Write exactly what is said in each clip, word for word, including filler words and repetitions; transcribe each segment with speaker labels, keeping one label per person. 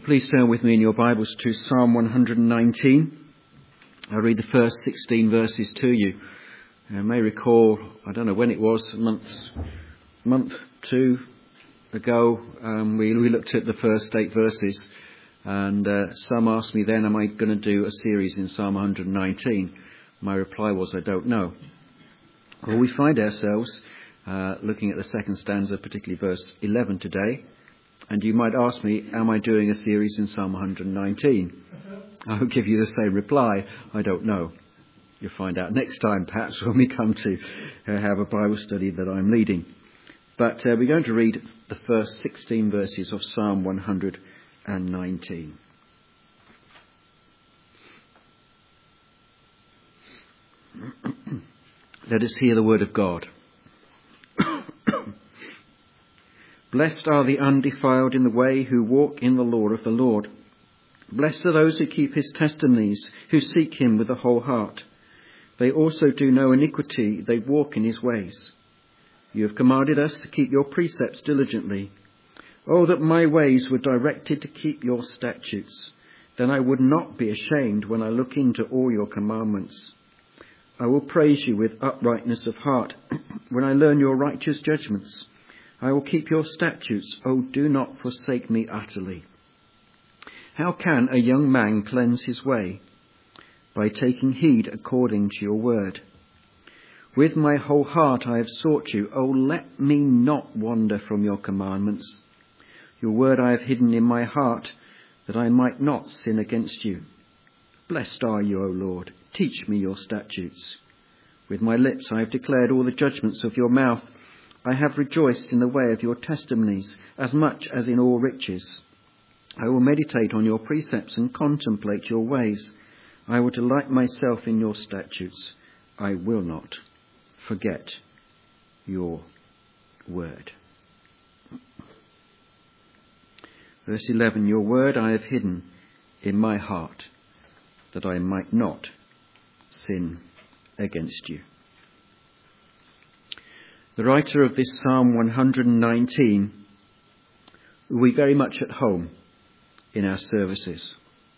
Speaker 1: Well, please turn with me in your Bibles to Psalm one hundred nineteen. I'll read the first sixteen verses to you. You may recall, I don't know when it was, a month, month two ago, um, we, we looked at the first eight verses, and uh, some asked me then, am I going to do a series in Psalm one hundred nineteen? My reply was, I don't know. Well, we find ourselves uh, looking at the second stanza, particularly verse eleven today. And you might ask me, am I doing a series in Psalm one hundred nineteen? I'll give you the same reply. I don't know. You'll find out next time, perhaps, when we come to uh, have a Bible study that I'm leading. But uh, we're going to read the first sixteen verses of Psalm one hundred nineteen. Let us hear the word of God. Blessed are the undefiled in the way who walk in the law of the Lord. Blessed are those who keep his testimonies, who seek him with the whole heart. They also do no iniquity, they walk in his ways. You have commanded us to keep your precepts diligently. Oh, that my ways were directed to keep your statutes. Then I would not be ashamed when I look into all your commandments. I will praise you with uprightness of heart when I learn your righteous judgments. I will keep your statutes. Oh, do not forsake me utterly. How can a young man cleanse his way? By taking heed according to your word. With my whole heart I have sought you. Oh, let me not wander from your commandments. Your word I have hidden in my heart, that I might not sin against you. Blessed are you, O Lord. Teach me your statutes. With my lips I have declared all the judgments of your mouth. I have rejoiced in the way of your testimonies, as much as in all riches. I will meditate on your precepts and contemplate your ways. I will delight myself in your statutes. I will not forget your word. Verse eleven, your word I have hidden in my heart, that I might not sin against you. The writer of this Psalm one hundred nineteen will be very much at home in our services.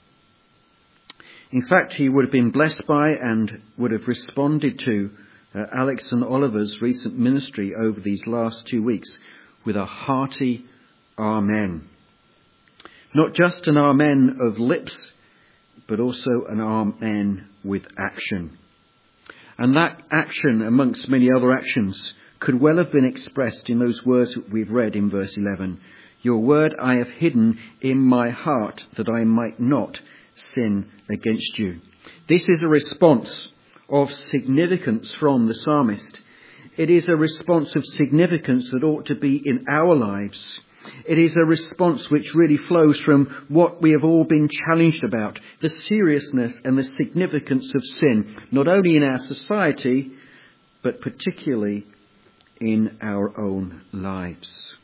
Speaker 1: In fact, he would have been blessed by and would have responded to uh, Alex and Oliver's recent ministry over these last two weeks with a hearty amen. Not just an amen of lips, but also an amen with action. And that action, amongst many other actions, could well have been expressed in those words that we've read in verse eleven. Your word I have hidden in my heart, that I might not sin against you. This is a response of significance from the psalmist. It is a response of significance that ought to be in our lives. It is a response which really flows from what we have all been challenged about, the seriousness and the significance of sin, not only in our society, but particularly in our own lives.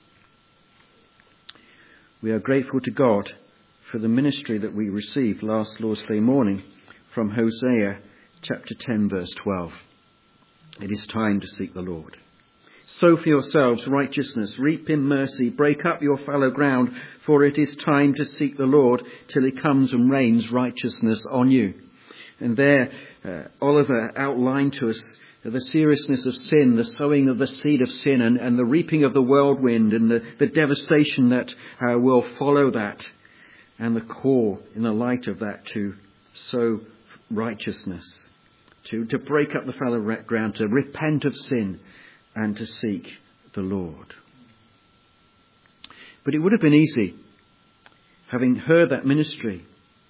Speaker 1: We are grateful to God for the ministry that we received last Lord's Day morning from Hosea chapter ten verse twelve. It is time to seek the Lord. Sow for yourselves righteousness, reap in mercy, break up your fallow ground, for it is time to seek the Lord till he comes and rains righteousness on you. And there uh, Oliver outlined to us the seriousness of sin, the sowing of the seed of sin, and, and the reaping of the whirlwind, and the, the devastation that uh, will follow that, and the call in the light of that to sow righteousness, to, to break up the fallow ground, to repent of sin, and to seek the Lord. But it would have been easy, having heard that ministry,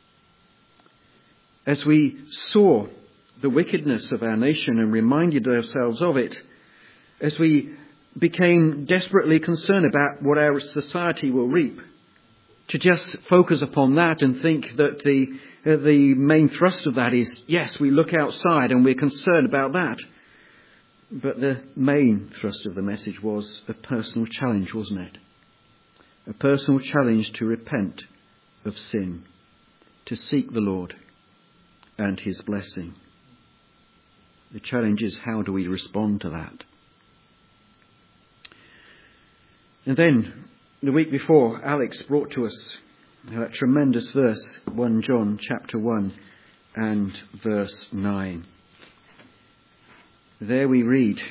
Speaker 1: as we saw the wickedness of our nation and reminded ourselves of it, as we became desperately concerned about what our society will reap, to just focus upon that and think that the uh, the main thrust of that is, yes, we look outside and we're concerned about that. But the main thrust of the message was a personal challenge, wasn't it? A personal challenge to repent of sin, to seek the Lord and his blessing. The challenge is, how do we respond to that? And then, the week before, Alex brought to us Now that tremendous verse, First John chapter one and verse nine. There we read,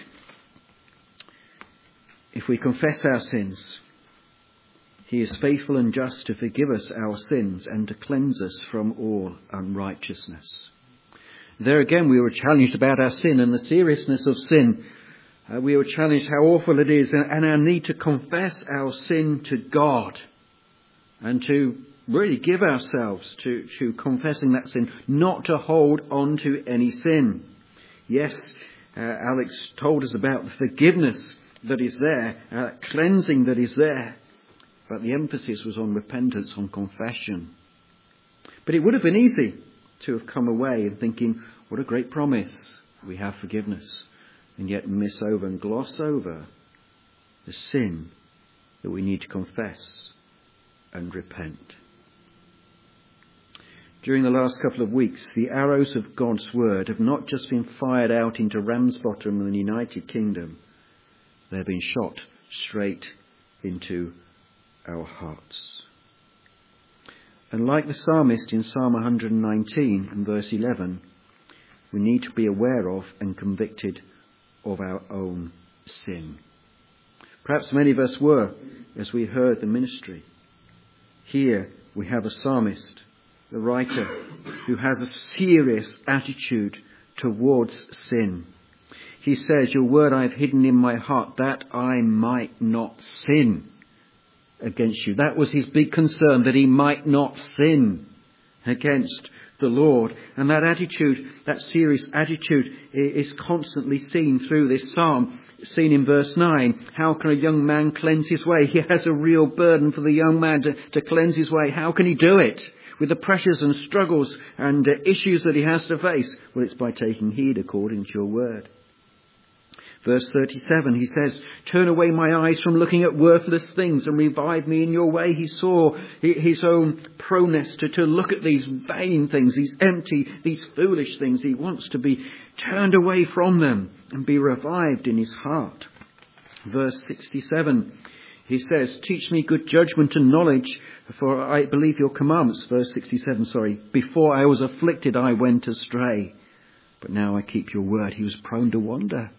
Speaker 1: if we confess our sins, he is faithful and just to forgive us our sins and to cleanse us from all unrighteousness. There again we were challenged about our sin and the seriousness of sin. Uh, we were challenged how awful it is and, and our need to confess our sin to God and to really give ourselves to, to confessing that sin, not to hold on to any sin. Yes, uh, Alex told us about the forgiveness that is there, uh, cleansing that is there, but the emphasis was on repentance, on confession. But it would have been easy to have come away and thinking, what a great promise, we have forgiveness, and yet miss over and gloss over the sin that we need to confess and repent. During the last couple of weeks, the arrows of God's word have not just been fired out into Ramsbottom and the United Kingdom, they've been shot straight into our hearts. And like the psalmist in Psalm one hundred nineteen and verse eleven, we need to be aware of and convicted of our own sin. Perhaps many of us were as we heard the ministry. Here we have a psalmist, the writer, who has a serious attitude towards sin. He says, your word I have hidden in my heart that I might not sin against you. That was his big concern, that he might not sin against the Lord. And that attitude, that serious attitude, is constantly seen through this psalm. Seen in verse nine. How can a young man cleanse his way? He has a real burden for the young man to, to cleanse his way. How can he do it? With the pressures and struggles and uh, issues that he has to face. Well, it's by taking heed according to your word. Verse thirty-seven, he says, turn away my eyes from looking at worthless things and revive me in your way. He saw his own proneness to, to look at these vain things, these empty, these foolish things. He wants to be turned away from them and be revived in his heart. Verse sixty-seven, he says, teach me good judgment and knowledge, for I believe your commandments. Verse sixty-seven, sorry. Before I was afflicted, I went astray, but now I keep your word. He was prone to wander.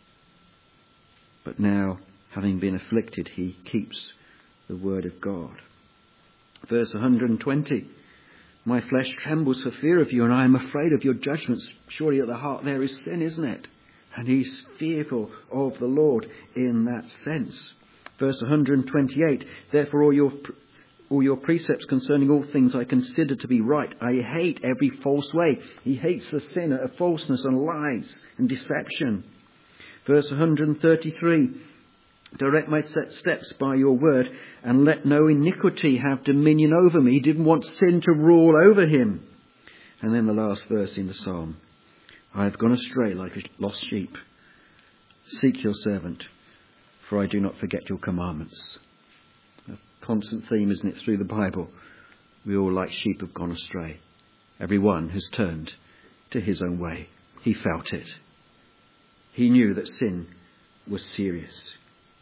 Speaker 1: But now, having been afflicted, he keeps the word of God. Verse one hundred twenty. My flesh trembles for fear of you, and I am afraid of your judgments. Surely at the heart there is sin, isn't it? And he's fearful of the Lord in that sense. Verse one hundred twenty-eight. Therefore all your all your precepts concerning all things I consider to be right. I hate every false way. He hates the sin of falseness and lies and deception. Verse one hundred thirty-three, direct my steps by your word and let no iniquity have dominion over me. He didn't want sin to rule over him. And then the last verse in the psalm, I have gone astray like a lost sheep. Seek your servant, for I do not forget your commandments. A constant theme, isn't it, through the Bible? We all like sheep have gone astray. Everyone has turned to his own way. He felt it. He knew that sin was serious.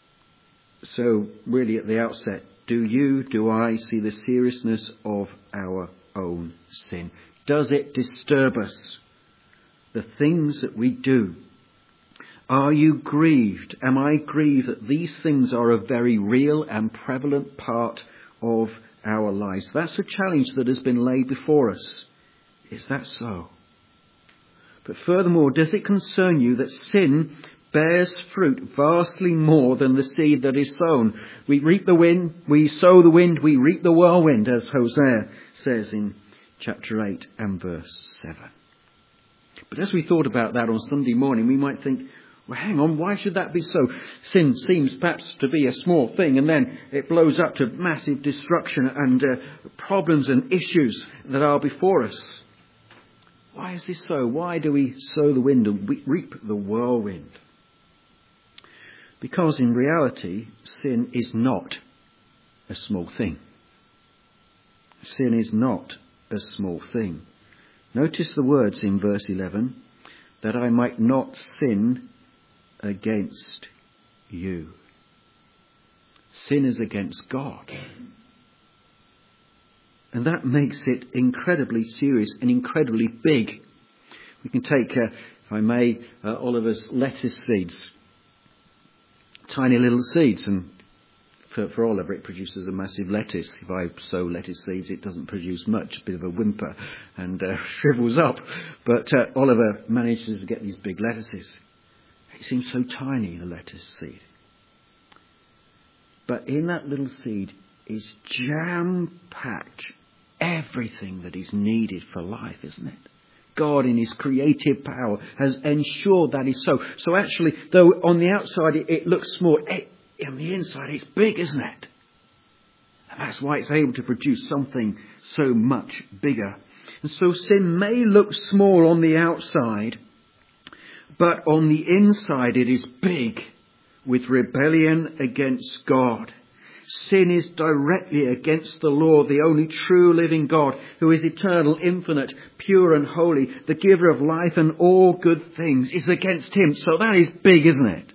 Speaker 1: So really at the outset, do you, do I see the seriousness of our own sin? Does it disturb us? The things that we do. Are you grieved? Am I grieved that these things are a very real and prevalent part of our lives? That's a challenge that has been laid before us. Is that so? But furthermore, does it concern you that sin bears fruit vastly more than the seed that is sown? We reap the wind, we sow the wind, we reap the whirlwind, as Hosea says in chapter eight and verse seven. But as we thought about that on Sunday morning, we might think, well, hang on, why should that be so? Sin seems perhaps to be a small thing, and then it blows up to massive destruction and uh, problems and issues that are before us. Why is this so? Why do we sow the wind and we reap the whirlwind? Because in reality, sin is not a small thing. Sin is not a small thing. Notice the words in verse eleven, that I might not sin against you. Sin is against God. And that makes it incredibly serious and incredibly big. We can take, uh, if I may, uh, Oliver's lettuce seeds. Tiny little seeds. And for, for Oliver, it produces a massive lettuce. If I sow lettuce seeds, it doesn't produce much. A bit of a whimper and uh, shrivels up. But uh, Oliver manages to get these big lettuces. It seems so tiny, the lettuce seed. But in that little seed is jam-packed everything that is needed for life, isn't it? God in his creative power has ensured that is so. So actually, though on the outside it, it looks small, it, on the inside it's big, isn't it? And that's why it's able to produce something so much bigger. And so sin may look small on the outside, but on the inside it is big, with rebellion against God. Sin is directly against the Lord, the only true living God, who is eternal, infinite, pure and holy, the giver of life and all good things, is against him. So that is big, isn't it?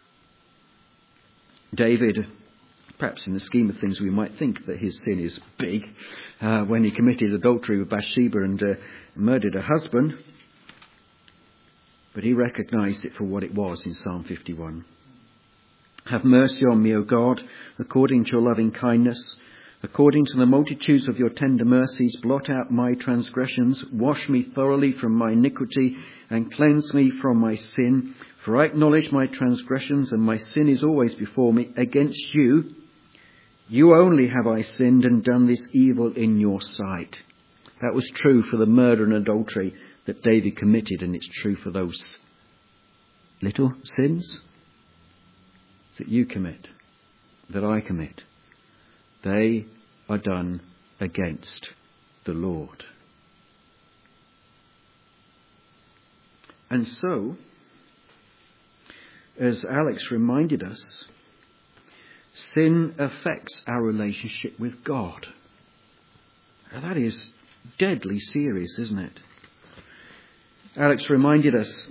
Speaker 1: David, perhaps in the scheme of things we might think that his sin is big, uh, when he committed adultery with Bathsheba and uh, murdered her husband. But he recognised it for what it was in Psalm fifty-one. Have mercy on me, O God, according to your loving kindness. According to the multitudes of your tender mercies, blot out my transgressions. Wash me thoroughly from my iniquity and cleanse me from my sin. For I acknowledge my transgressions, and my sin is always before me. Against you, you only have I sinned and done this evil in your sight. That was true for the murder and adultery that David committed, and it's true for those little sins that you commit, that I commit. They are done against the Lord. And so, as Alex reminded us, sin affects our relationship with God. Now, that is deadly serious, isn't it? Alex reminded us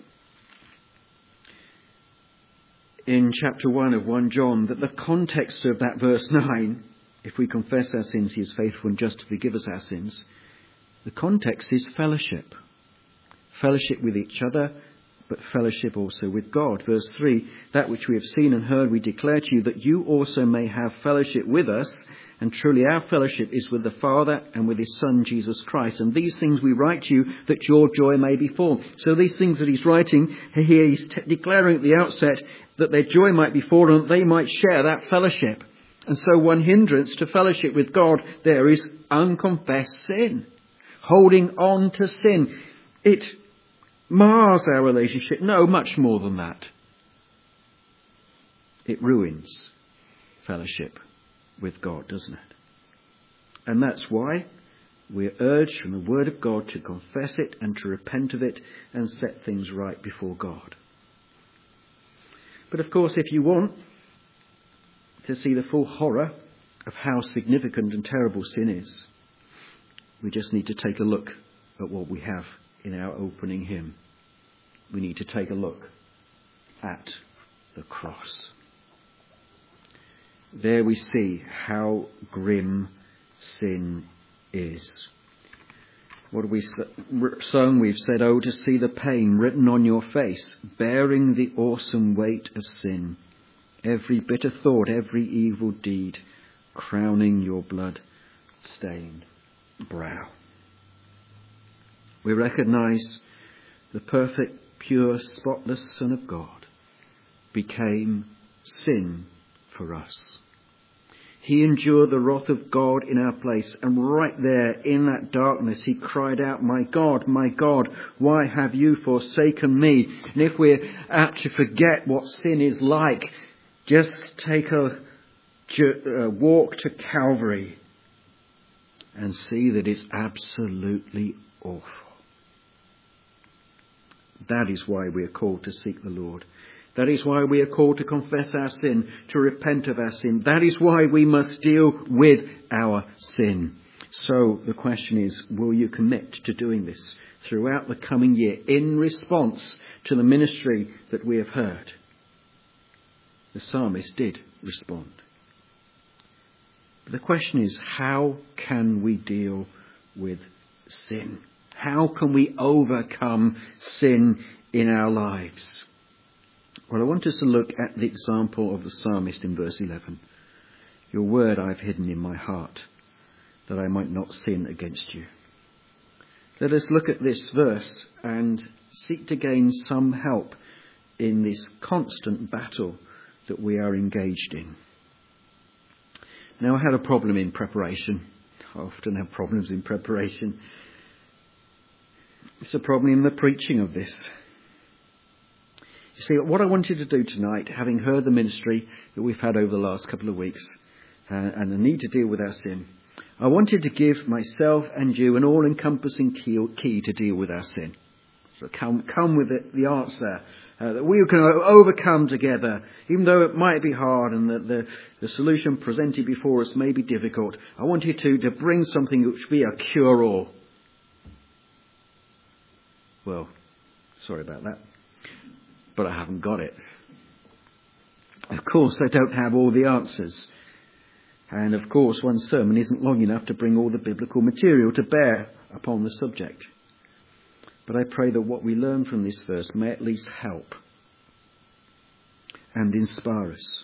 Speaker 1: in chapter one of First John that the context of that verse nine, if we confess our sins, he is faithful and just to forgive us our sins, the context is fellowship. Fellowship with each other, but fellowship also with God. Verse three, that which we have seen and heard we declare to you, that you also may have fellowship with us. And truly our fellowship is with the Father and with his Son, Jesus Christ. And these things we write to you, that your joy may be full. So these things that he's writing here, he's t- declaring at the outset that their joy might be full and they might share that fellowship. And so one hindrance to fellowship with God there is unconfessed sin. Holding on to sin. It mars our relationship. No, much more than that. It ruins fellowship with God, doesn't it? And that's why we're urged from the Word of God to confess it and to repent of it and set things right before God. But of course, if you want to see the full horror of how significant and terrible sin is, we just need to take a look at what we have in our opening hymn. We need to take a look at the cross. There we see how grim sin is. What have we sung? We've said, oh, to see the pain written on your face, bearing the awesome weight of sin. Every bitter thought, every evil deed, crowning your blood-stained brow. We recognise the perfect, pure, spotless Son of God became sin for us. He endured the wrath of God in our place, and right there in that darkness he cried out, my God, my God, why have you forsaken me? And if we're apt to forget what sin is like, just take a, a walk to Calvary and see that it's absolutely awful. That is why we are called to seek the Lord. That is why we are called to confess our sin, to repent of our sin. That is why we must deal with our sin. So the question is, will you commit to doing this throughout the coming year in response to the ministry that we have heard? The psalmist did respond. But the question is, how can we deal with sin? How can we overcome sin in our lives? Well, I want us to look at the example of the psalmist in verse eleven. Your word I've hidden in my heart, that I might not sin against you. Let us look at this verse and seek to gain some help in this constant battle that we are engaged in. Now, I had a problem in preparation. I often have problems in preparation. It's a problem in the preaching of this. You see, what I wanted to do tonight, having heard the ministry that we've had over the last couple of weeks, uh, and the need to deal with our sin, I wanted to give myself and you an all-encompassing key, key to deal with our sin. So come, come with it, the answer uh, that we can overcome together, even though it might be hard and that the, the solution presented before us may be difficult. I wanted to, to bring something which would be a cure-all. Well, sorry about that, but I haven't got it. Of course, I don't have all the answers. And of course, one sermon isn't long enough to bring all the biblical material to bear upon the subject. But I pray that what we learn from this verse may at least help and inspire us.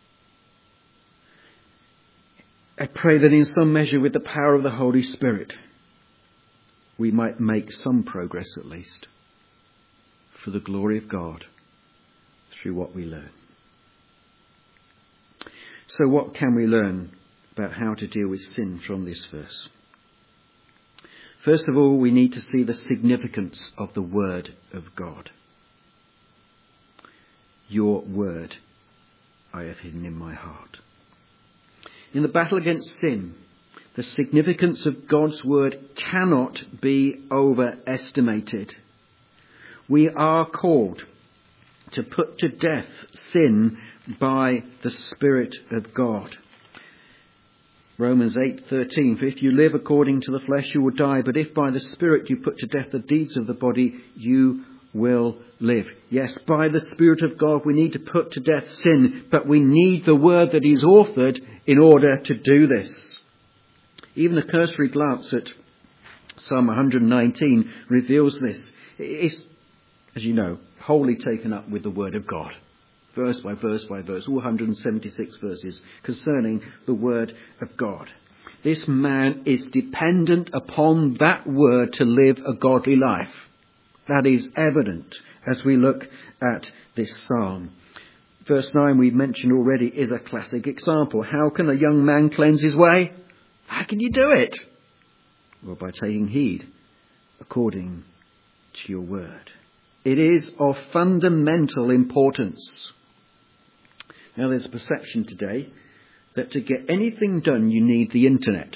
Speaker 1: I pray that in some measure, with the power of the Holy Spirit, we might make some progress at least for the glory of God through what we learn. So what can we learn about how to deal with sin from this verse? First of all, we need to see the significance of the word of God. Your word I have hidden in my heart. In the battle against sin, the significance of God's word cannot be overestimated. We are called to put to death sin by the Spirit of God. Romans eight thirteen, for if you live according to the flesh, you will die. But if by the Spirit you put to death the deeds of the body, you will live. Yes, by the Spirit of God, we need to put to death sin, but we need the word that is authored in order to do this. Even a cursory glance at Psalm one nineteen reveals this. It's, as you know, wholly taken up with the word of God. Verse by verse by verse, all one hundred seventy-six verses concerning the word of God. This man is dependent upon that word to live a godly life. That is evident as we look at this psalm. Verse nine, we mentioned already, is a classic example. How can a young man cleanse his way? How can you do it? Well, by taking heed according to your word. It is of fundamental importance. Now, there's a perception today that to get anything done, you need the internet.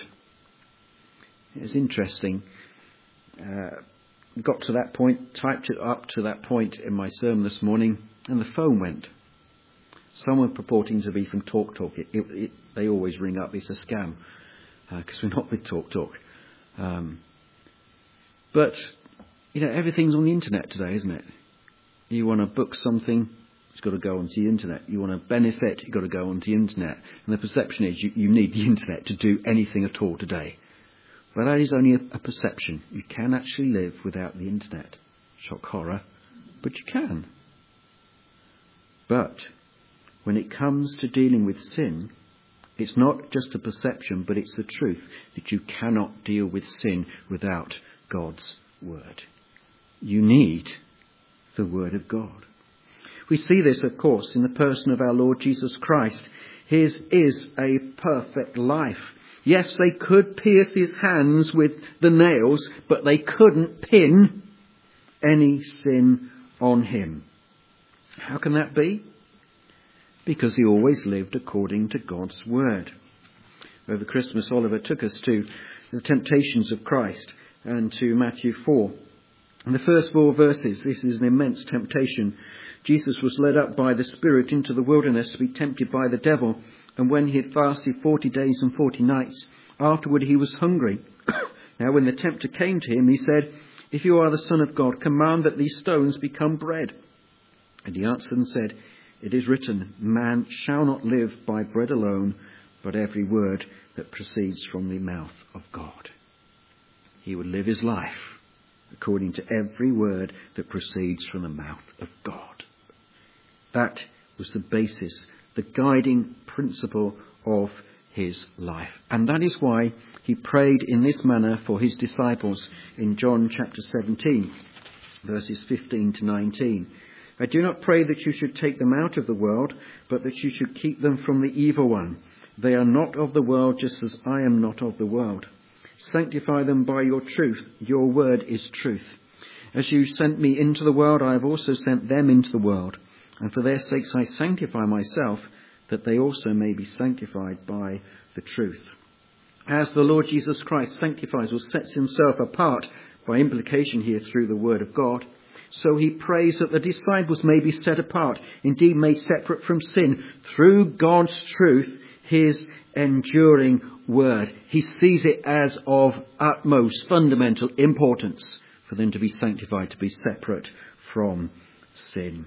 Speaker 1: It's interesting. Uh, got to that point, typed it up to that point in my sermon this morning, and the phone went. Someone purporting to be from Talk Talk. It, it, it, they always ring up. It's a scam because uh, we're not with Talk Talk. Um, but, you know, everything's on the internet today, isn't it? You want to book something, it's got to go onto the internet. You want to benefit, you've got to go onto the internet. And the perception is you, you need the internet to do anything at all today. Well, that is only a, a perception. You can actually live without the internet. Shock horror, but you can. But when it comes to dealing with sin, it's not just a perception, but it's the truth that you cannot deal with sin without God's word. You need the word of God. We see this, of course, in the person of our Lord Jesus Christ. His is a perfect life. Yes, they could pierce his hands with the nails, but they couldn't pin any sin on him. How can that be? Because he always lived according to God's word. Over Christmas, Oliver took us to the temptations of Christ and to Matthew four. In the first four verses, this is an immense temptation. Jesus was led up by the Spirit into the wilderness to be tempted by the devil. And when he had fasted forty days and forty nights, afterward he was hungry. Now when the tempter came to him, he said, if you are the Son of God, command that these stones become bread. And he answered and said, it is written, man shall not live by bread alone, but every word that proceeds from the mouth of God. He would live his life according to every word that proceeds from the mouth of God. That was the basis, the guiding principle of his life. And that is why he prayed in this manner for his disciples in John chapter seventeen, verses fifteen to nineteen. I do not pray that you should take them out of the world, but that you should keep them from the evil one. They are not of the world, just as I am not of the world. Sanctify them by your truth. Your word is truth. As you sent me into the world, I have also sent them into the world. And for their sakes I sanctify myself, that they also may be sanctified by the truth. As the Lord Jesus Christ sanctifies or sets himself apart, by implication here through the word of God, so he prays that the disciples may be set apart, indeed made separate from sin, through God's truth, his enduring word. He sees it as of utmost fundamental importance for them to be sanctified, to be separate from sin.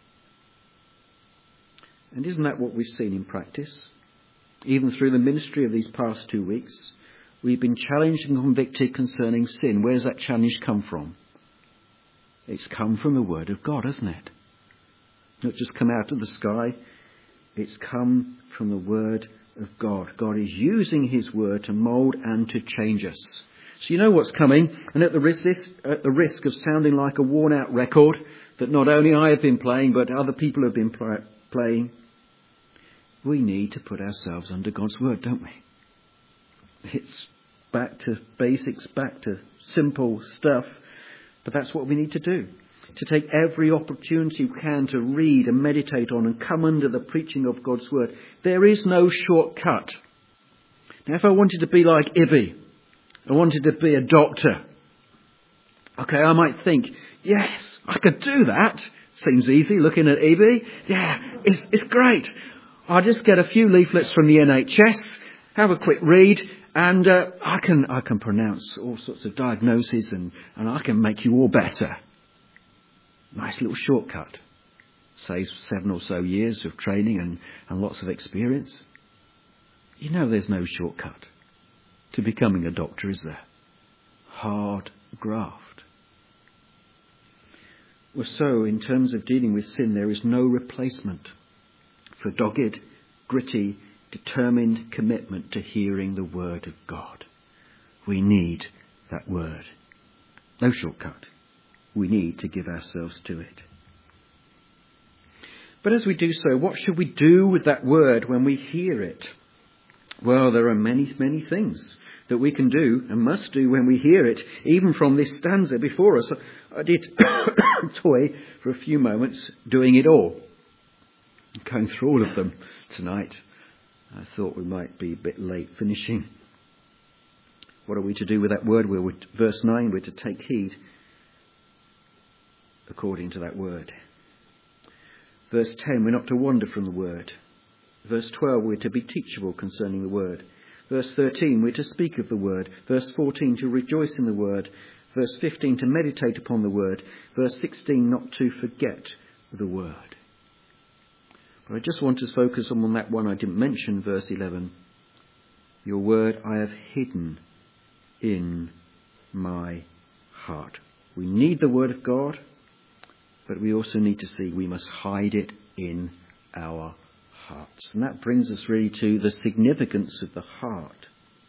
Speaker 1: And isn't that what we've seen in practice? Even through the ministry of these past two weeks, we've been challenged and convicted concerning sin. Where's that challenge come from? It's come from the word of God, hasn't it? Not just come out of the sky. It's come from the word of God. God is using his word to mould and to change us. So you know what's coming. And at the risk, at the risk of sounding like a worn out record that not only I have been playing, but other people have been pl- playing, we need to put ourselves under God's word, don't we? It's back to basics, back to simple stuff. But that's what we need to do. To take every opportunity we can to read and meditate on and come under the preaching of God's word. There is no shortcut. Now, if I wanted to be like Ibby, I wanted to be a doctor. Okay, I might think, yes, I could do that. Seems easy looking at Ibby. Yeah, it's, it's great. I'll just get a few leaflets from the N H S, have a quick read, and uh, I can I can pronounce all sorts of diagnoses and, and I can make you all better. Nice little shortcut. Saves seven or so years of training and, and lots of experience. You know there's no shortcut to becoming a doctor, is there? Hard graft. Well, so in terms of dealing with sin, there is no replacement for dogged, gritty, determined commitment to hearing the word of God. We need that word. No shortcut. We need to give ourselves to it. But as we do so, what should we do with that word when we hear it? Well, there are many, many things that we can do and must do when we hear it, even from this stanza before us. I did toy for a few moments doing it all. Going through all of them tonight. I thought we might be a bit late finishing. What are we to do with that word? We're, verse nine, we're to take heed according to that word. Verse ten, we're not to wander from the word. Verse twelve, we're to be teachable concerning the word. Verse thirteen, we're to speak of the word. Verse fourteen, to rejoice in the word. Verse fifteen, to meditate upon the word. Verse sixteen, not to forget the word. But I just want to focus on that one I didn't mention, verse eleven. Your word I have hidden in my heart. We need the word of God, but we also need to see we must hide it in our hearts. And that brings us really to the significance of the heart.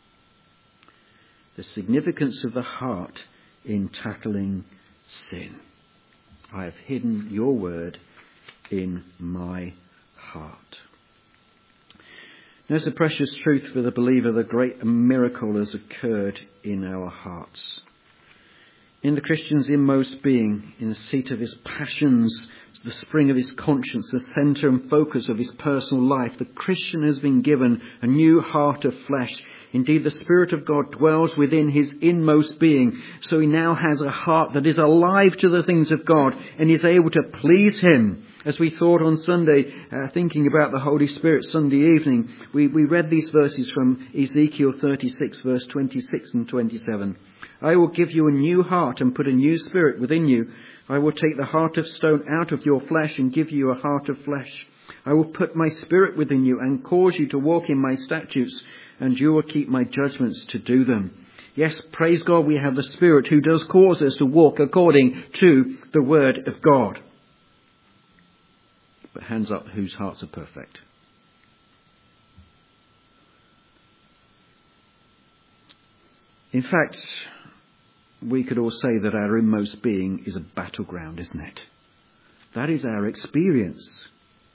Speaker 1: The significance of the heart in tackling sin. I have hidden your word in my heart. There's a precious truth for the believer. The great miracle has occurred in our hearts. In the Christian's inmost being, in the seat of his passions, the spring of his conscience, the centre and focus of his personal life, the Christian has been given a new heart of flesh. Indeed, the Spirit of God dwells within his inmost being, so he now has a heart that is alive to the things of God and is able to please him. As we thought on Sunday, uh, thinking about the Holy Spirit Sunday evening, we, we read these verses from Ezekiel thirty-six, verse twenty-six and twenty-seven. I will give you a new heart and put a new spirit within you. I will take the heart of stone out of your flesh and give you a heart of flesh. I will put my spirit within you and cause you to walk in my statutes, and you will keep my judgments to do them. Yes, praise God, we have the Spirit who does cause us to walk according to the word of God. But hands up, whose hearts are perfect? In fact, we could all say that our inmost being is a battleground, isn't it? That is our experience.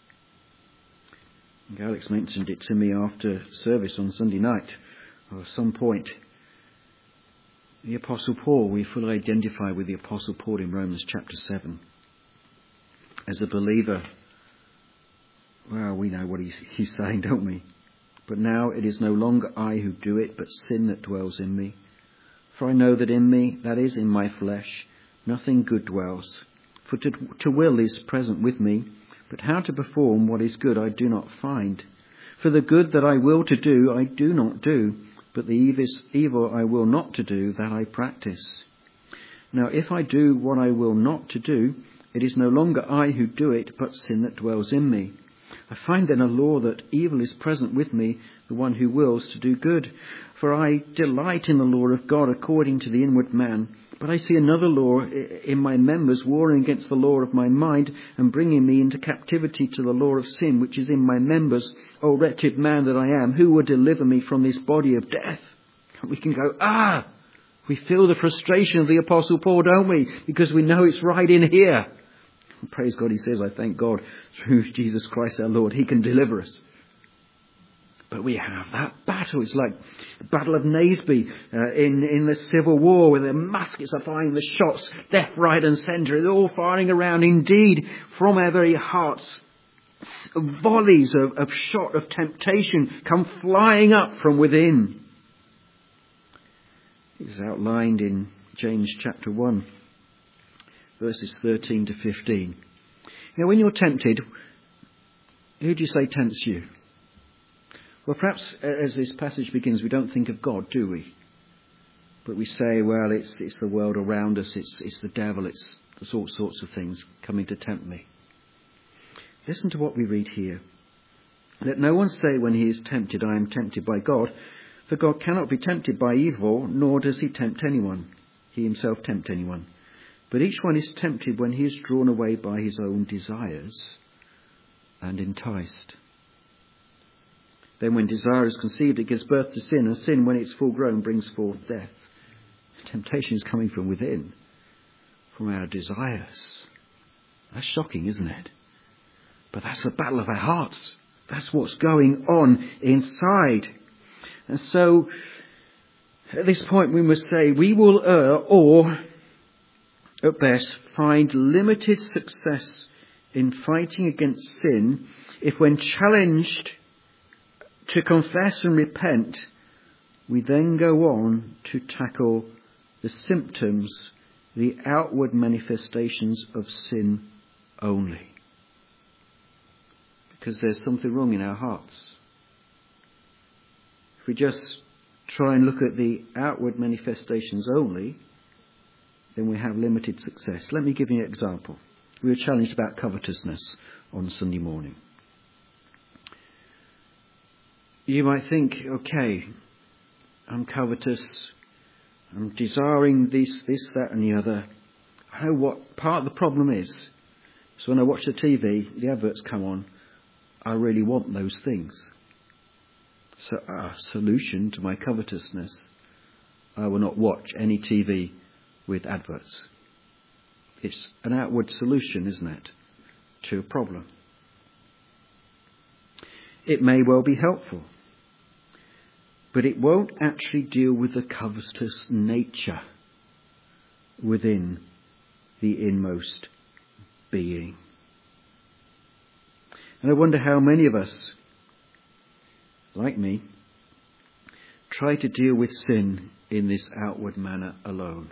Speaker 1: Alex mentioned it to me after service on Sunday night, or at some point. The Apostle Paul, we fully identify with the Apostle Paul in Romans chapter seven. As a believer, well, we know what he's, he's saying, don't we? But now it is no longer I who do it, but sin that dwells in me. For I know that in me, that is, in my flesh, nothing good dwells. For to, to will is present with me, but how to perform what is good I do not find. For the good that I will to do, I do not do, but the evil I will not to do, that I practice. Now if I do what I will not to do, it is no longer I who do it, but sin that dwells in me. I find then a law that evil is present with me, the one who wills to do good. For I delight in the law of God according to the inward man. But I see another law in my members, warring against the law of my mind and bringing me into captivity to the law of sin, which is in my members. O wretched man that I am, who will deliver me from this body of death? And we can go, ah, we feel the frustration of the Apostle Paul, don't we? Because we know it's right in here. And praise God, he says, I thank God through Jesus Christ our Lord, he can deliver us. But we have that battle. It's like the Battle of Naseby uh, in, in the Civil War, where the muskets are firing the shots left, right and centre. They're all firing around. Indeed, from our very hearts, volleys of, of shot of temptation come flying up from within. It's outlined in James chapter one, verses thirteen to fifteen. Now, when you're tempted, who do you say tempts you? Well, perhaps as this passage begins, we don't think of God, do we? But we say, well, it's it's the world around us, it's it's the devil, it's, it's all sorts of things coming to tempt me. Listen to what we read here. Let no one say when he is tempted, I am tempted by God, for God cannot be tempted by evil, nor does he tempt anyone. He himself tempt anyone. But each one is tempted when he is drawn away by his own desires and enticed. Then when desire is conceived, it gives birth to sin, and sin, when it's full grown, brings forth death. Temptation is coming from within, from our desires. That's shocking, isn't it? But that's the battle of our hearts. That's what's going on inside. And so, at this point we must say, we will err or, at best, find limited success in fighting against sin if, when challenged to confess and repent, we then go on to tackle the symptoms, the outward manifestations of sin only. Because there's something wrong in our hearts. If we just try and look at the outward manifestations only, then we have limited success. Let me give you an example. We were challenged about covetousness on Sunday morning. You might think, okay, I'm covetous, I'm desiring this, this, that and the other. I know what part of the problem is. So when I watch the T V, the adverts come on, I really want those things. So a solution to my covetousness, I will not watch any T V with adverts. It's an outward solution, isn't it, to a problem. It may well be helpful, but it won't actually deal with the covetous nature within the inmost being. And I wonder how many of us, like me, try to deal with sin in this outward manner alone.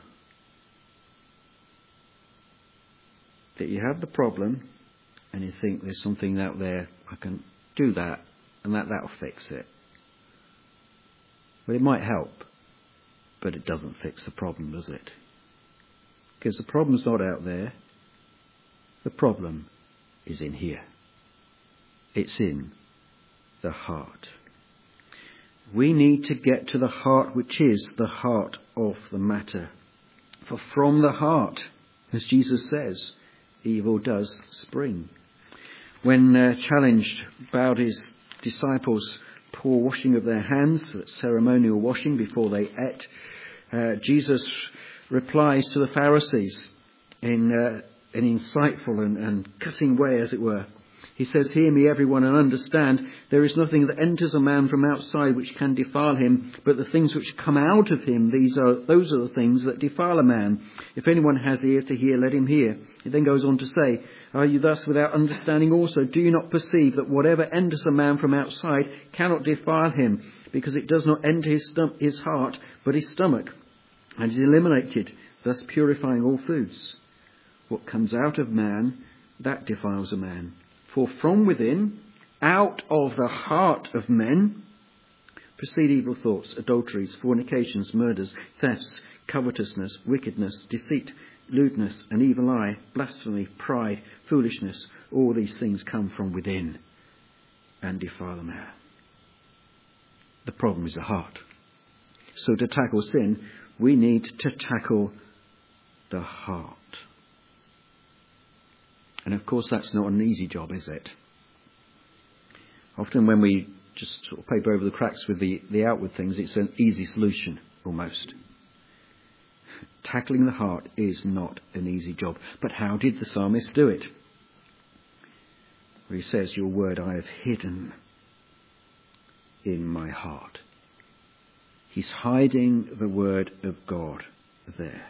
Speaker 1: That you have the problem and you think there's something out there, I can do that and that that'll fix it. But it might help. but it doesn't fix the problem, does it? Because the problem's not out there. The problem is in here. It's in the heart. We need to get to the heart, which is the heart of the matter. For from the heart, as Jesus says, evil does spring. When uh, challenged, bowed his disciples pour washing of their hands, ceremonial washing before they ate, uh, Jesus replies to the Pharisees in uh, an insightful and, and cutting way, as it were. He says, "Hear me, everyone, and understand, there is nothing that enters a man from outside which can defile him, but the things which come out of him, these are those are the things that defile a man. If anyone has ears to hear, let him hear." He then goes on to say, "Are you thus without understanding also? Do you not perceive that whatever enters a man from outside cannot defile him, because it does not enter his, stom- his heart, but his stomach, and is eliminated, thus purifying all foods? What comes out of man, that defiles a man. For from within, out of the heart of men, proceed evil thoughts, adulteries, fornications, murders, thefts, covetousness, wickedness, deceit, lewdness, an evil eye, blasphemy, pride, foolishness. All these things come from within and defile a man." The problem is the heart. So to tackle sin, we need to tackle the heart. And of course, that's not an easy job, is it? Often when we just sort of paper over the cracks with the, the outward things, it's an easy solution, almost. Tackling the heart is not an easy job. But how did the psalmist do it? Well, he says, "Your word I have hidden in my heart." He's hiding the word of God there.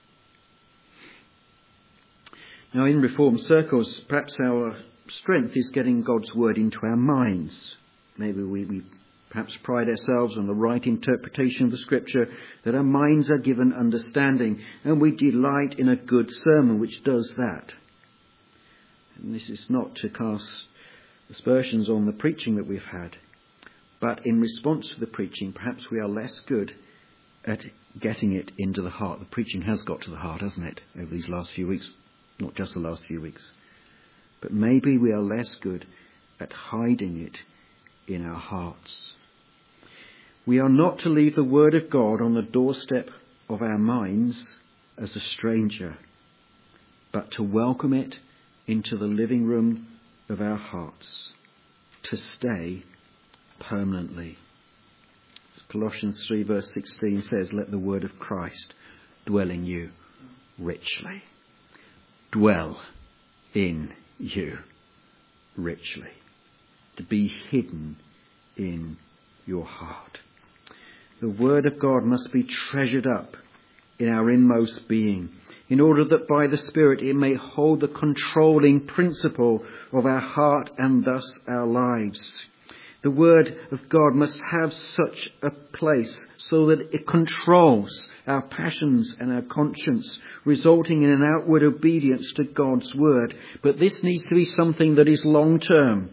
Speaker 1: Now, in Reformed circles, perhaps our strength is getting God's word into our minds. Maybe we, we perhaps pride ourselves on the right interpretation of the scripture, that our minds are given understanding, and we delight in a good sermon which does that. And this is not to cast aspersions on the preaching that we've had, but in response to the preaching, perhaps we are less good at getting it into the heart. The preaching has got to the heart, hasn't it, over these last few weeks? Not just the last few weeks. But maybe we are less good at hiding it in our hearts. We are not to leave the word of God on the doorstep of our minds as a stranger, but to welcome it into the living room of our hearts, to stay permanently. As Colossians three verse sixteen says, "Let the word of Christ dwell in you richly." Dwell in you richly. To be hidden in your heart. The word of God must be treasured up in our inmost being, in order that by the Spirit it may hold the controlling principle of our heart and thus our lives. The word of God must have such a place so that it controls our passions and our conscience, resulting in an outward obedience to God's word. But this needs to be something that is long term.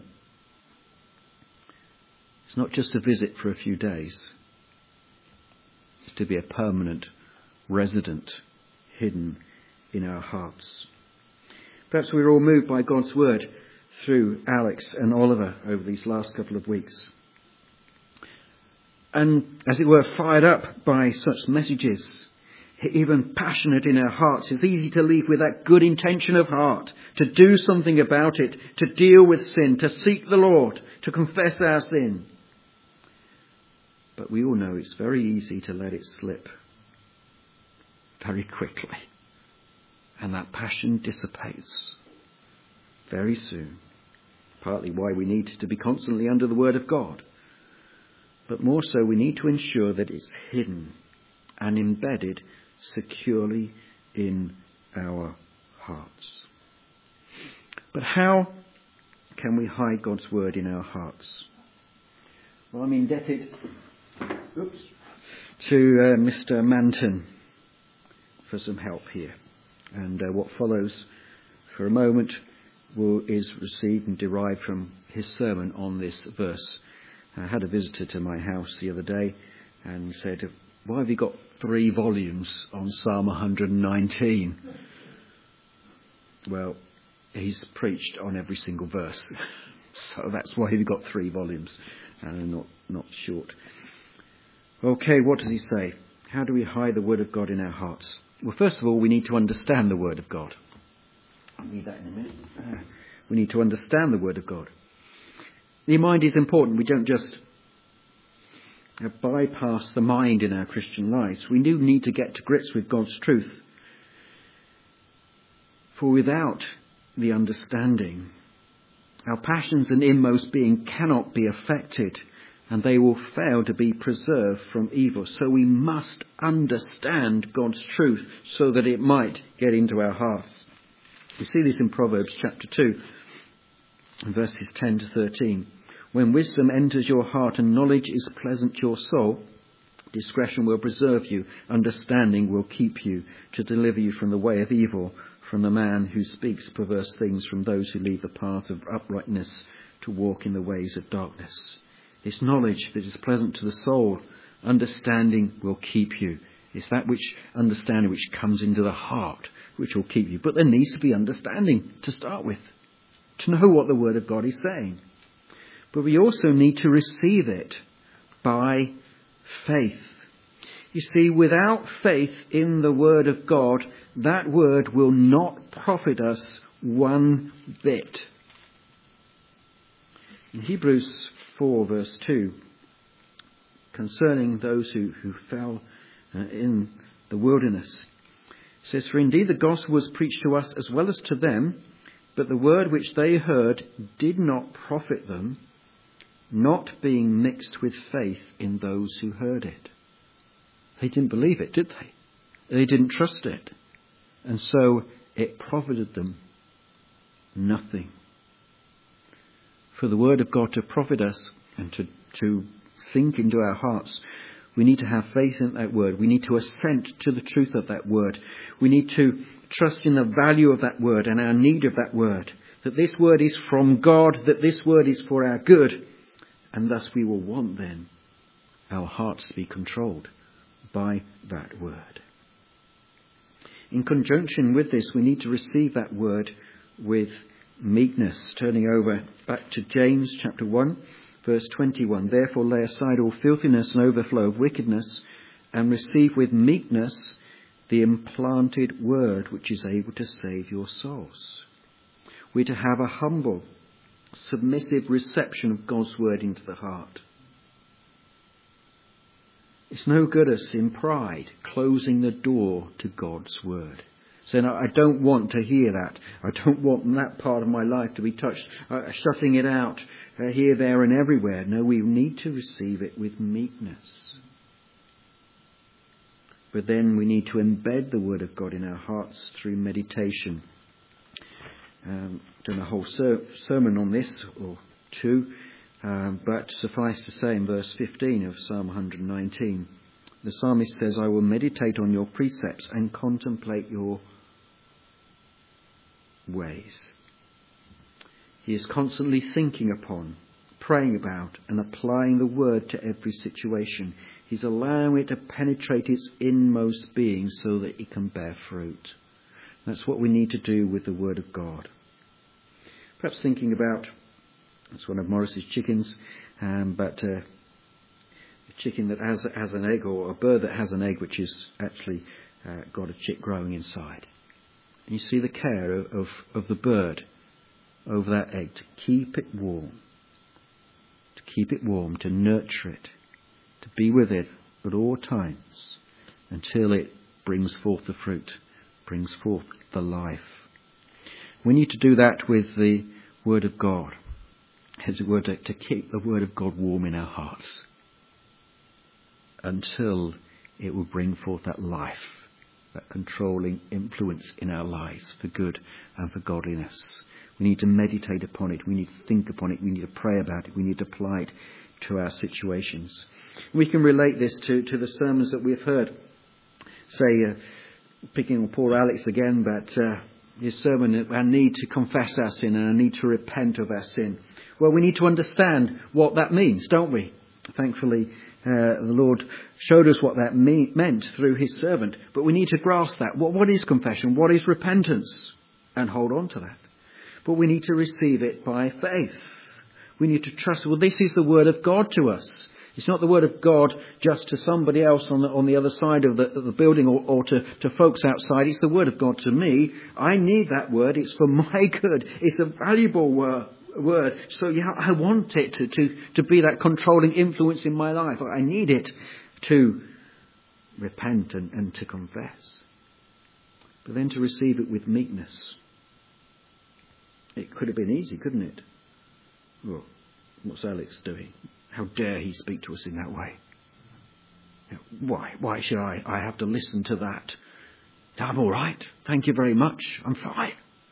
Speaker 1: It's not just a visit for a few days. It's to be a permanent resident, hidden in our hearts. Perhaps we're all moved by God's word through Alex and Oliver over these last couple of weeks. And, as it were, fired up by such messages, even passionate in our hearts. It's easy to leave with that good intention of heart, to do something about it, to deal with sin, to seek the Lord, to confess our sin. But we all know it's very easy to let it slip very quickly. And that passion dissipates very soon. Partly why we need to be constantly under the word of God. But more so, we need to ensure that it's hidden and embedded securely in our hearts. But how can we hide God's word in our hearts? Well, I'm indebted oops, to uh, Mister Manton for some help here. And uh, what follows for a moment will, is received and derived from his sermon on this verse. I had a visitor to my house the other day and said, why have you got three volumes on Psalm one hundred nineteen? Well, he's preached on every single verse. So that's why you've got three volumes and not, not short. Okay, what does he say? How do we hide the word of God in our hearts? Well, first of all, we need to understand the word of God. I'll need that in a minute. Uh, we need to understand the word of God. The mind is important. We don't just uh, bypass the mind in our Christian lives. We do need to get to grips with God's truth. For without the understanding, our passions and inmost being cannot be affected, and they will fail to be preserved from evil. So we must understand God's truth so that it might get into our hearts. We see this in Proverbs chapter two, verses ten to thirteen. When wisdom enters your heart and knowledge is pleasant to your soul, discretion will preserve you, understanding will keep you, to deliver you from the way of evil, from the man who speaks perverse things, from those who leave the path of uprightness to walk in the ways of darkness. This knowledge that is pleasant to the soul, understanding will keep you. It's that which understanding which comes into the heart which will keep you. But there needs to be understanding to start with, to know what the Word of God is saying. But we also need to receive it by faith. You see, without faith in the Word of God, that Word will not profit us one bit. In Hebrews four verse two, concerning those who, who fell uh, in the wilderness, it says, "For indeed the gospel was preached to us as well as to them, but the word which they heard did not profit them, not being mixed with faith in those who heard it." They didn't believe it, did they? They didn't trust it. And so it profited them nothing. For the word of God to profit us and to, to sink into our hearts, we need to have faith in that word. We need to assent to the truth of that word. We need to trust in the value of that word and our need of that word. That this word is from God, that this word is for our good. And thus we will want then our hearts to be controlled by that word. In conjunction with this, we need to receive that word with meekness. Turning over back to James chapter one, verse twenty-one. "Therefore lay aside all filthiness and overflow of wickedness, and receive with meekness the implanted word which is able to save your souls." We're to have a humble, submissive reception of God's word into the heart. It's no good us in pride closing the door to God's word. Saying, I don't want to hear that. I don't want that part of my life to be touched. Uh, shutting it out uh, here, there and everywhere. No, we need to receive it with meekness. But then we need to embed the word of God in our hearts through meditation. Um, done a whole ser- sermon on this, or two. Um, but suffice to say, in verse fifteen of Psalm one hundred nineteen, the psalmist says, "I will meditate on your precepts and contemplate your ways." He is constantly thinking upon, praying about and applying the word to every situation. He's allowing it to penetrate its inmost being so that it can bear fruit. That's what we need to do with the word of God. Perhaps thinking about, that's one of Morris's chickens, um, but uh, a chicken that has, has an egg, or a bird that has an egg which has actually uh, got a chick growing inside. And you see the care of, of, of the bird over that egg to keep it warm, to keep it warm, to nurture it, to be with it at all times until it brings forth the fruit, brings forth the life. We need to do that with the word of God. As it were, to, to keep the word of God warm in our hearts until it will bring forth that life, that controlling influence in our lives for good and for godliness. We need to meditate upon it. We need to think upon it. We need to pray about it. We need to apply it to our situations. We can relate this to, to the sermons that we've heard. Say, uh, picking on poor Alex again, but uh, his sermon, our need to confess our sin and our need to repent of our sin. Well, we need to understand what that means, don't we? Thankfully, Uh, the Lord showed us what that me- meant through his servant. But we need to grasp that. What, what is confession? What is repentance? And hold on to that. But we need to receive it by faith. We need to trust. Well, this is the word of God to us. It's not the word of God just to somebody else on the, on the other side of the, of the building or, or to, to folks outside. It's the word of God to me. I need that word. It's for my good. It's a valuable word. word. So yeah, I want it to, to, to be that controlling influence in my life. I need it to repent and, and to confess. But then to receive it with meekness. It could have been easy, couldn't it? Well, what's Alex doing? How dare he speak to us in that way? Why? Why should I, I have to listen to that? I'm all right. Thank you very much. I'm fine.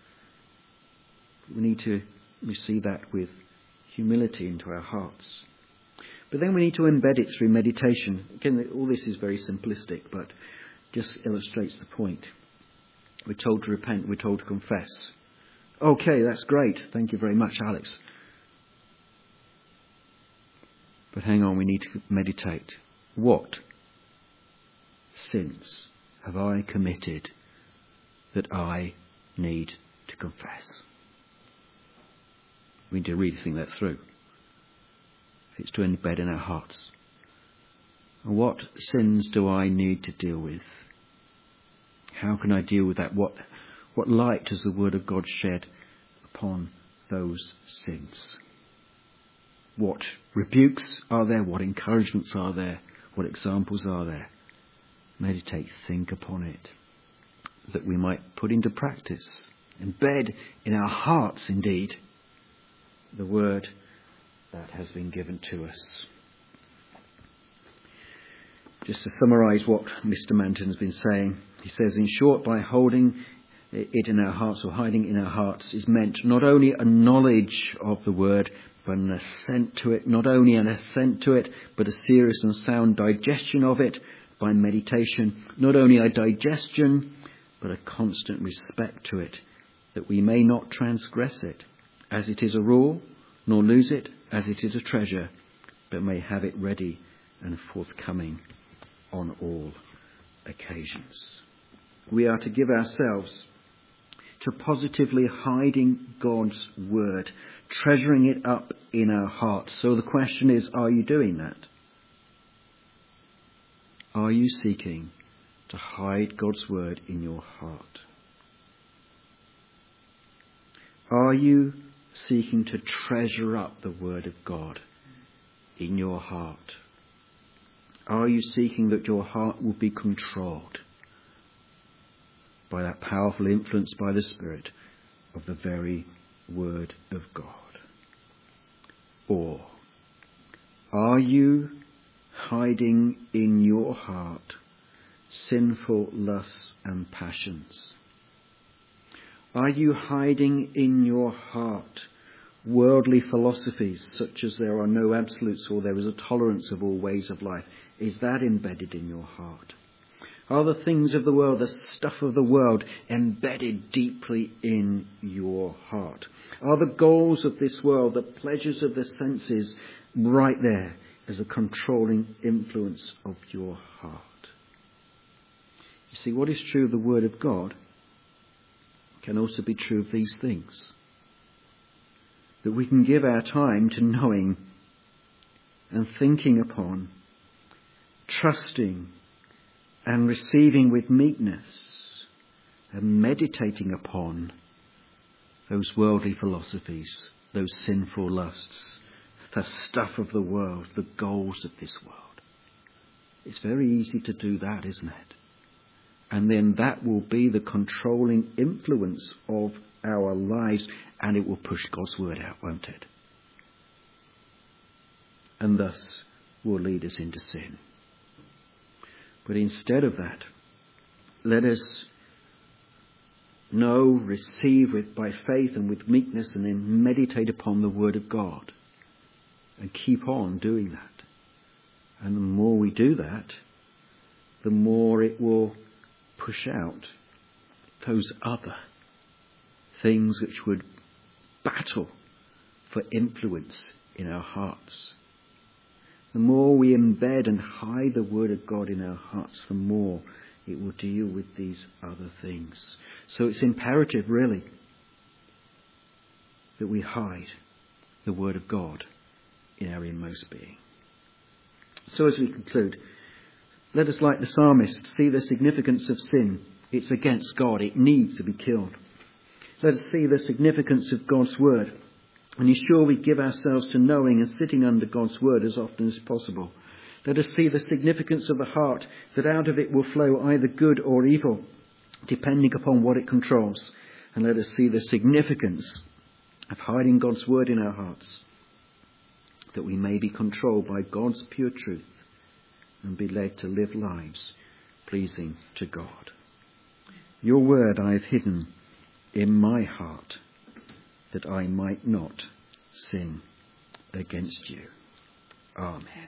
Speaker 1: We need to receive that with humility into our hearts. But then we need to embed it through meditation. Again, all this is very simplistic, but just illustrates the point. We're told to repent. We're told to confess. Okay, that's great. Thank you very much, Alex. But hang on, we need to meditate. What sins have I committed that I need to confess? We need to really think that through. It's to embed in our hearts. And what sins do I need to deal with? How can I deal with that? What, what light does the Word of God shed upon those sins? What rebukes are there? What encouragements are there? What examples are there? Meditate, think upon it, that we might put into practice, embed in our hearts indeed, the word that has been given to us. Just to summarise what Mister Manton has been saying, he says, in short, by holding it in our hearts or hiding it in our hearts is meant not only a knowledge of the word, but an assent to it, not only an assent to it, but a serious and sound digestion of it by meditation, not only a digestion, but a constant respect to it, that we may not transgress it, as it is a rule, nor lose it, as it is a treasure, but may have it ready and forthcoming on all occasions. We are to give ourselves to positively hiding God's word, treasuring it up in our hearts. So the question is, are you doing that? Are you seeking to hide God's word in your heart? Are you seeking to treasure up the word of God in your heart? Are you seeking that your heart will be controlled by that powerful influence by the Spirit of the very word of God? Or are you hiding in your heart sinful lusts and passions? Are you hiding in your heart worldly philosophies such as there are no absolutes or there is a tolerance of all ways of life? Is that embedded in your heart? Are the things of the world, the stuff of the world, embedded deeply in your heart? Are the goals of this world, the pleasures of the senses, right there as a controlling influence of your heart? You see, what is true of the Word of God can also be true of these things. That we can give our time to knowing and thinking upon, trusting and receiving with meekness and meditating upon those worldly philosophies, those sinful lusts, the stuff of the world, the goals of this world. It's very easy to do that, isn't it? And then that will be the controlling influence of our lives, and it will push God's word out, won't it? And thus will lead us into sin. But instead of that, let us know, receive it by faith and with meekness, and then meditate upon the word of God and keep on doing that. And the more we do that, the more it will push out those other things which would battle for influence in our hearts. The more we embed and hide the word of God in our hearts, the more it will deal with these other things. So it's imperative, really, that we hide the word of God in our inmost being. So as we conclude, let us, like the psalmist, see the significance of sin. It's against God. It needs to be killed. Let us see the significance of God's word and ensure we give ourselves to knowing and sitting under God's word as often as possible. Let us see the significance of the heart, that out of it will flow either good or evil, depending upon what it controls. And let us see the significance of hiding God's word in our hearts, that we may be controlled by God's pure truth and be led to live lives pleasing to God. Your word I have hidden in my heart, that I might not sin against you. Amen.